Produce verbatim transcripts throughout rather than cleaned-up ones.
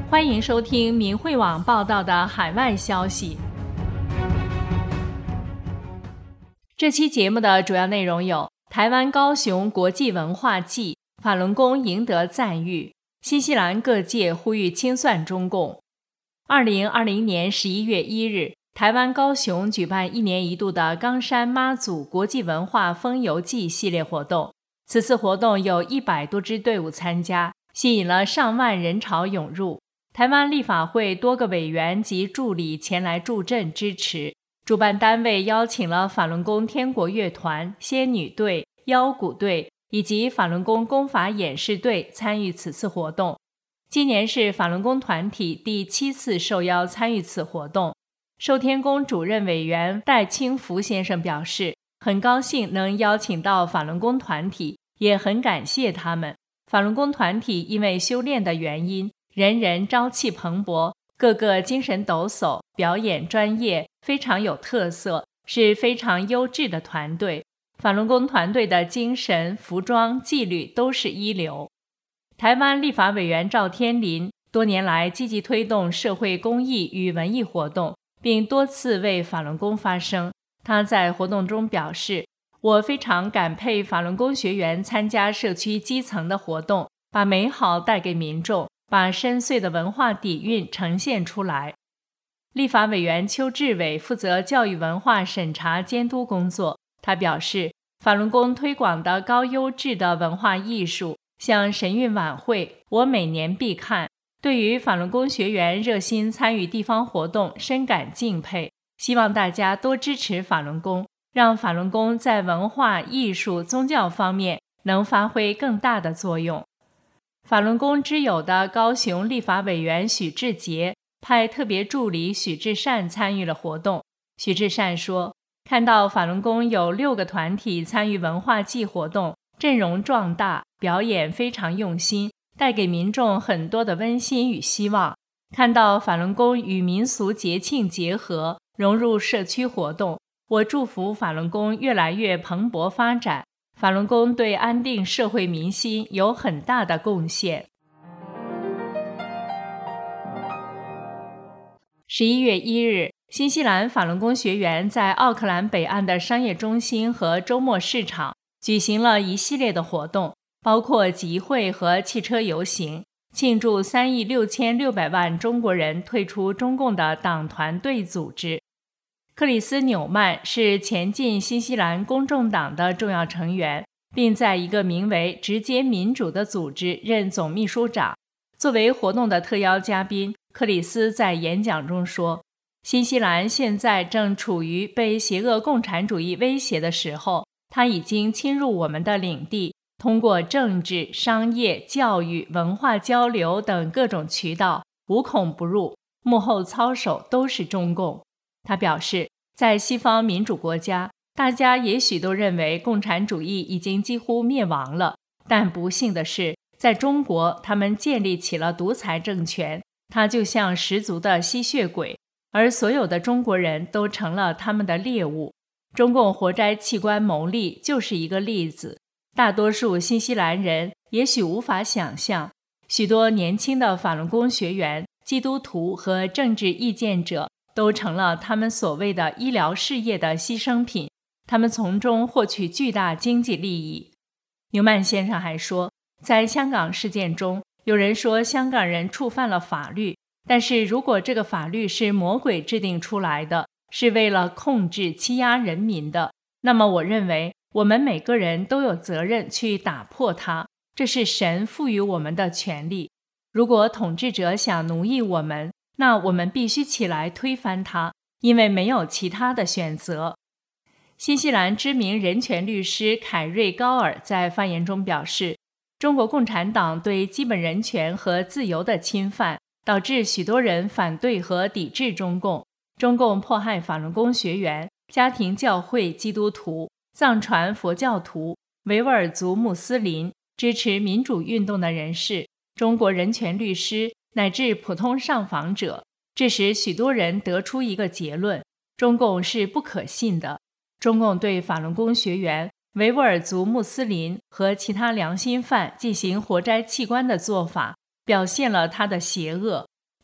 欢迎收听明慧网报道的海外消息。这期节目的主要内容有：台湾高雄国际文化季，法轮功赢得赞誉；新西兰各界呼吁清算中共。二零二零年十一月一日，台湾高雄举办一年一度的冈山妈祖国际文化风游季系列活动。此次活动有一百多支队伍参加，吸引了上万人潮涌入。台湾立法会多个委员及助理前来助阵支持。主办单位邀请了法轮功天国乐团、仙女队、腰鼓队以及法轮功功法演示队参与此次活动。今年是法轮功团体第七次受邀参与此活动。寿天宫主任委员戴清福先生表示，很高兴能邀请到法轮功团体，也很感谢他们。法轮功团体因为修炼的原因，人人朝气蓬勃，个个精神抖擞，表演专业，非常有特色，是非常优质的团队。法轮功团队的精神、服装、纪律都是一流。台湾立法委员赵天麟多年来积极推动社会公益与文艺活动，并多次为法轮功发声。他在活动中表示，我非常感佩法轮功学员参加社区基层的活动，把美好带给民众，把深邃的文化底蕴呈现出来。立法委员邱志伟负责教育文化审查监督工作。他表示，法轮功推广的高优质的文化艺术，像神韵晚会，我每年必看。对于法轮功学员热心参与地方活动，深感敬佩。希望大家多支持法轮功，让法轮功在文化、艺术、宗教方面能发挥更大的作用。法轮功之友的高雄立法委员许志杰派特别助理许志善参与了活动。许志善说，看到法轮功有六个团体参与文化季活动，阵容壮大，表演非常用心，带给民众很多的温馨与希望。看到法轮功与民俗节庆结合，融入社区活动，我祝福法轮功越来越蓬勃发展。法轮功对安定社会民心有很大的贡献。十一月一日，新西兰法轮功学员在奥克兰北岸的商业中心和周末市场举行了一系列的活动，包括集会和汽车游行，庆祝三亿六千六百万中国人退出中共的党团队组织。克里斯纽曼是前进新西兰公众党的重要成员，并在一个名为直接民主的组织任总秘书长。作为活动的特邀嘉宾，克里斯在演讲中说，新西兰现在正处于被邪恶共产主义威胁的时候，它已经侵入我们的领地，通过政治、商业、教育、文化交流等各种渠道无孔不入，幕后操手都是中共。他表示，在西方民主国家，大家也许都认为共产主义已经几乎灭亡了，但不幸的是，在中国他们建立起了独裁政权，它就像十足的吸血鬼，而所有的中国人都成了他们的猎物。中共活摘器官牟利就是一个例子。大多数新西兰人也许无法想象，许多年轻的法轮功学员、基督徒和政治意见者都成了他们所谓的医疗事业的牺牲品，他们从中获取巨大经济利益。纽曼先生还说，在香港事件中，有人说香港人触犯了法律，但是如果这个法律是魔鬼制定出来的，是为了控制欺压人民的，那么我认为我们每个人都有责任去打破它，这是神赋予我们的权利。如果统治者想奴役我们，那我们必须起来推翻它，因为没有其他的选择。新西兰知名人权律师凯瑞·高尔在发言中表示，中国共产党对基本人权和自由的侵犯，导致许多人反对和抵制中共。中共迫害法轮功学员、家庭教会基督徒、藏传佛教徒、维吾尔族穆斯林、支持民主运动的人士、中国人权律师乃至普通上访者，这使许多人得出一个结论：中共是不可信的。中共对法轮功学员、维吾尔族穆斯林和其他良心犯进行活摘器官的做法，表现了他的邪恶。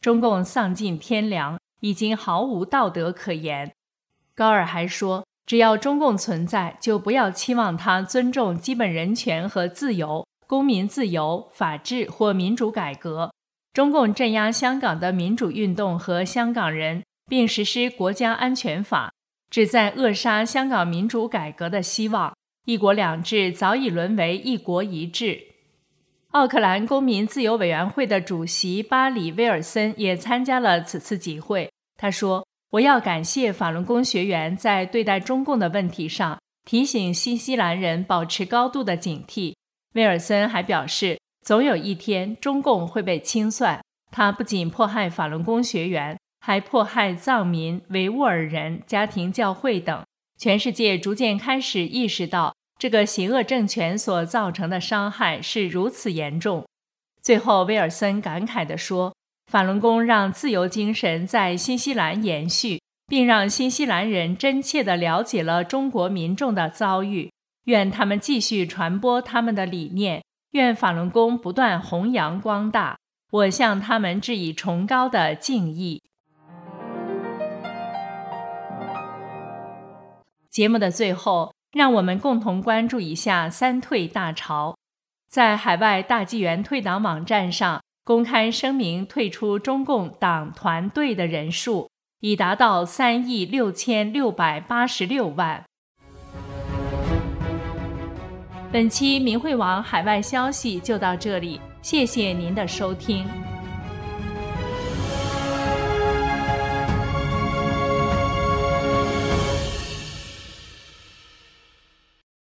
中共丧尽天良，已经毫无道德可言。高尔还说，只要中共存在，就不要期望它尊重基本人权和自由、公民自由、法治或民主改革。中共镇压香港的民主运动和香港人，并实施国家安全法，旨在扼杀香港民主改革的希望。一国两制早已沦为一国一制。奥克兰公民自由委员会的主席巴里·威尔森也参加了此次集会。他说，我要感谢法轮功学员在对待中共的问题上提醒新西兰人保持高度的警惕。威尔森还表示，总有一天中共会被清算。他不仅迫害法轮功学员，还迫害藏民、维吾尔人、家庭教会等。全世界逐渐开始意识到，这个邪恶政权所造成的伤害是如此严重。最后，威尔森感慨地说，法轮功让自由精神在新西兰延续，并让新西兰人真切地了解了中国民众的遭遇。愿他们继续传播他们的理念，愿法轮功不断弘扬光大。我向他们致以崇高的敬意。节目的最后，让我们共同关注一下三退大潮。在海外大纪元退党网站上公开声明退出中共党团队的人数已达到三亿六千六百八十六万。本期明慧网海外消息就到这里，谢谢您的收听。